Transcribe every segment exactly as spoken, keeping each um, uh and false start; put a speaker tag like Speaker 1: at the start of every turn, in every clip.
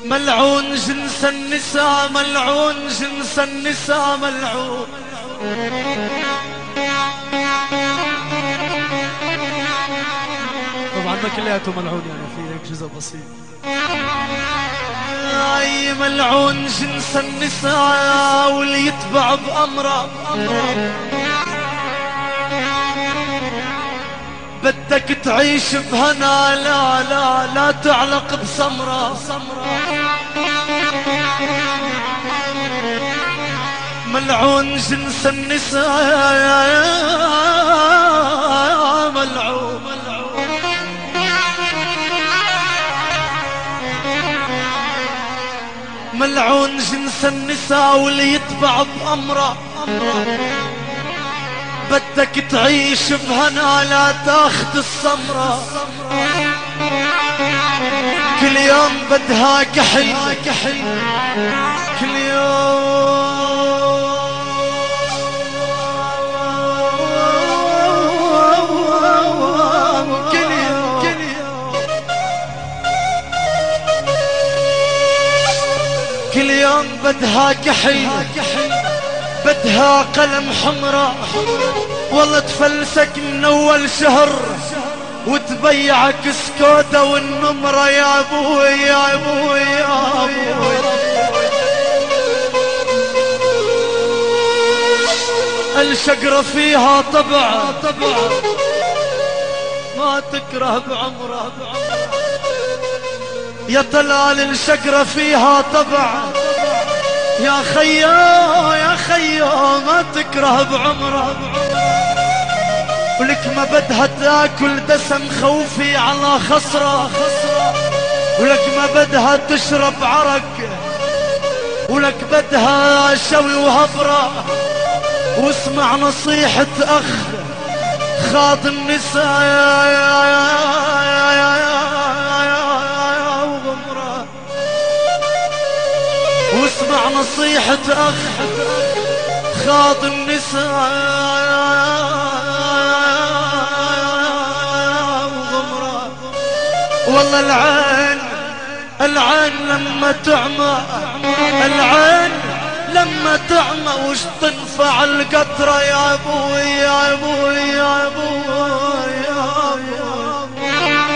Speaker 1: ملعون جنس النساء، ملعون جنس النساء، ملعون. طبعا ما كلياته ملعون، يعني في هيك جزء بسيط. اي ملعون جنس النساء واللي يتبع بأمره. بدك تعيش بهنا، لا لا لا تعلق بسمرة. ملعون جنس النساء، ملعون. ملعون جنس النساء واللي يتبع بأمره. بدك تعيش بهنا، لا تاخد السمرة. كل يوم بدها كحل، كل يوم كل يوم كل يوم بدها كحل، بدها قلم حمرة. والله تفلسك من اول شهر وتبيعك سكوتة والنمرة. يا ابوي يا ابوي يا ابوي، الشقرة فيها طبع، ما تكره بعمره. يا طلال الشقرة فيها طبع، يا خيو يا خيو ما تكره بعمره. ولك ما بدها تاكل دسم خوفي على خصرة. ولك ما بدها تشرب عرق، ولك بدها شوي وهبرة. واسمع نصيحة اخ خاض النساء يا يا يا يا يا وغمرة. واسمع نصيحة اخ خاض النساء وغمرة. والله العين العين لما تعمى، العين لما تعمى وش تنفع القطرة. يا ابوي يا ابوي يا ابوي يا ابوي.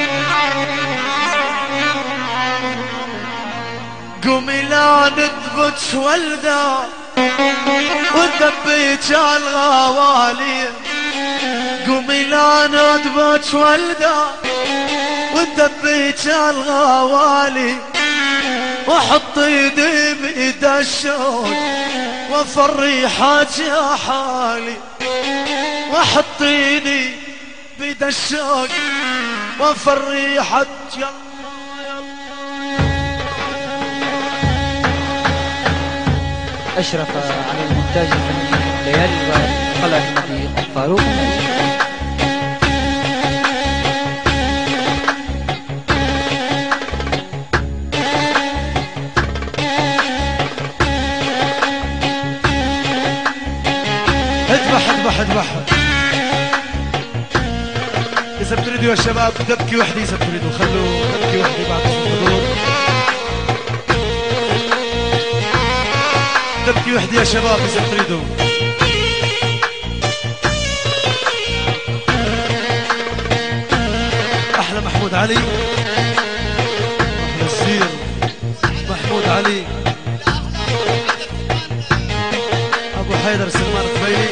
Speaker 1: قومي لا نثبت ولده وذبيت الغوالي. قومي لا نثبت ولده وذبيت الغوالي. وحط ايدي بايد الشوق وفريحات يا حالي. وحط ايدي بايد الشوق وفريحات. يلا
Speaker 2: أشرف على المونتاج الفني ليالي قلعة المهدي فاروق.
Speaker 1: اذبح اذبح اذبح. إذا بتريدوا يا شباب دبكي وحدي، إذا بتريدوا خلوا دبكي وحدي بعد الحضور. دبكي وحدي يا شباب إذا بتريدوا. أحلى محمود علي، أحلى السير محمود علي، أبو حيدر سلمان الخبيلي.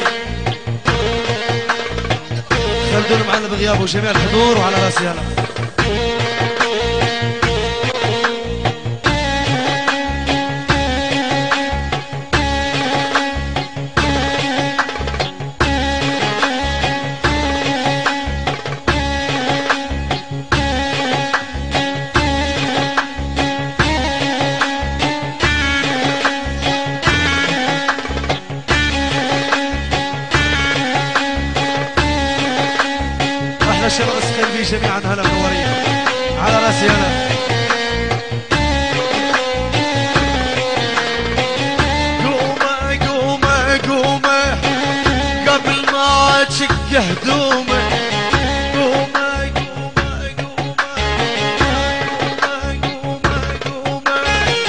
Speaker 1: خلدون معنا بغيابه وجميع الحضور وعلى راسي هلا. الشباب السكندري جميعا هلا منورين على راسي هلا. قومه قومه قومه قبل ما تشق هدومه. قومه قومه قومه قومه قومه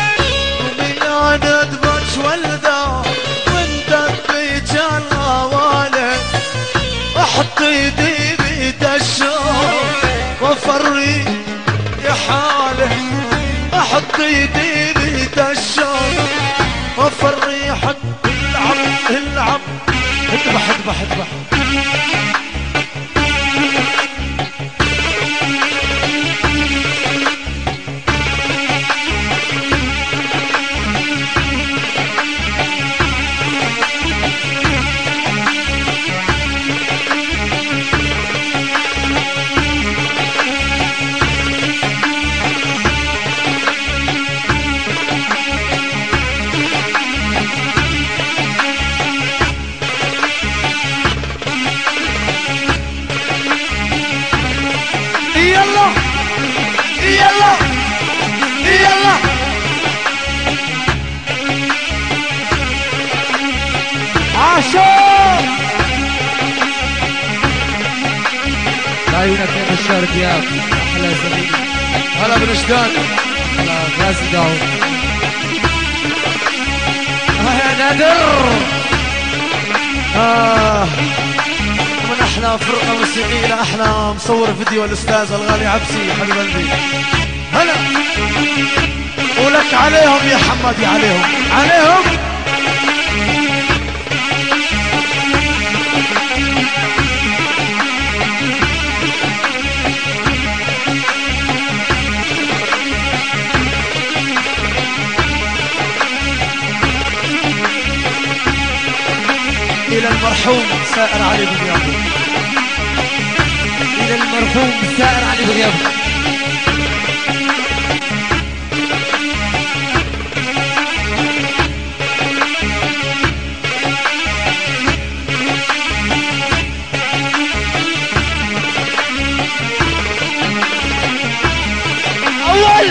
Speaker 1: حاله احط ايدي بيد الشوق وافرحك العب العب اذبح اذبح اذبح يلا يلا يلا عاشور
Speaker 2: بعيونك يا بشار دياب. هلا زميلي،
Speaker 1: هلا بنشدان،
Speaker 2: هلا غازي داود،
Speaker 1: يا نادر. آه من احلى فرقه موسيقيه لاحلى مصور فيديو الاستاذ الغالي عبسي حبيب قلبي. هلا ولك عليهم يا حمادي، عليهم عليهم. إلى المرحوم سائر علي بغيابه،
Speaker 2: إلى المرحوم سائر علي بغيابه.
Speaker 1: أول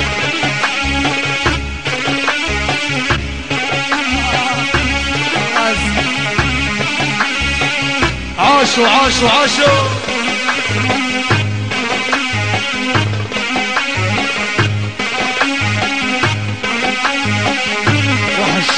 Speaker 1: عاشوا عاشوا عاشوا. وحش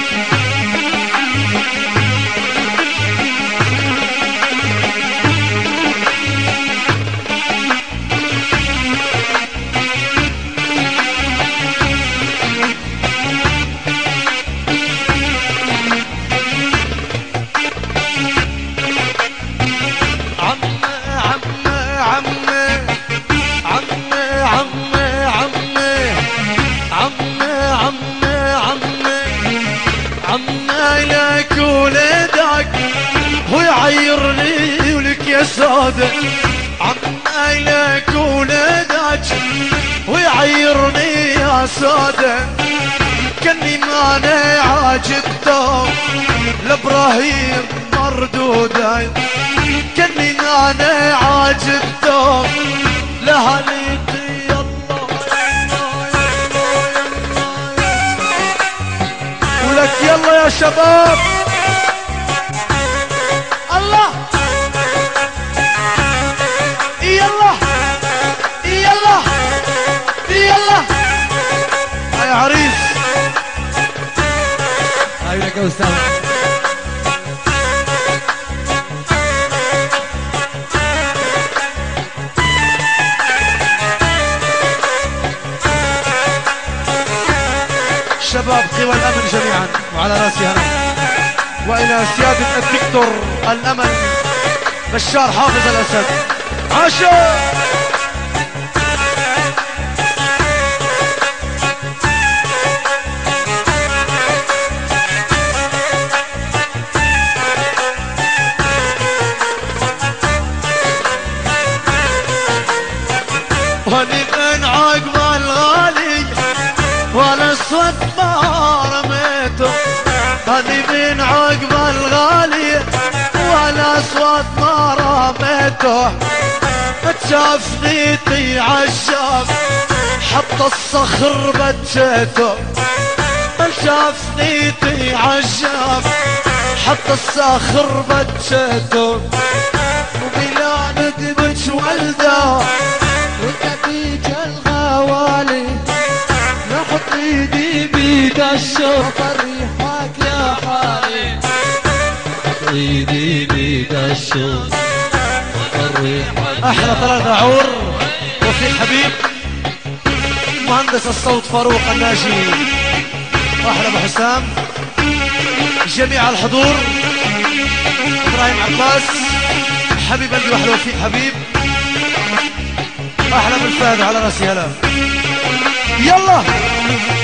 Speaker 1: لك ولدك ويعيرني ولك يا سادة. عمي لك ولدك ويعيرني يا سادة. كني ماني عاجبته لابراهيم مردودة. كني ماني عاجبته لهاليتي. ولك يلا يا شباب. الله يلا يلا يلا يا عريس.
Speaker 2: عيونك يا أستاذ.
Speaker 1: شباب قوى الأمن جميعا وعلى راسي أنا، وإلى سيادة الدكتور الأمل بشار حافظ الأسد. عاشوا ونبن عقب الغالي ولا صوت ما رميته. هذي من عقب الغالي ولا صوت ما رميته. شاف نيتي عالشاف حط الصخر بجيته. شاف نيتي عالشاف حط الصخر بجيته. وبلا ندمج ولده وتبيج الغوالي. نحط ايدي بيد الشوق فريحك يا حالي. نحط ايدي بيد الشوق فريحك. احلى ثلاثة عور وفي حبيب مهندس الصوت فاروق الناجي، احلى ابو حسام، جميع الحضور، ابراهيم عباس حبيب قلبي واحلى وفيق حبيب، احلى من فهد على راسي. هلا يلا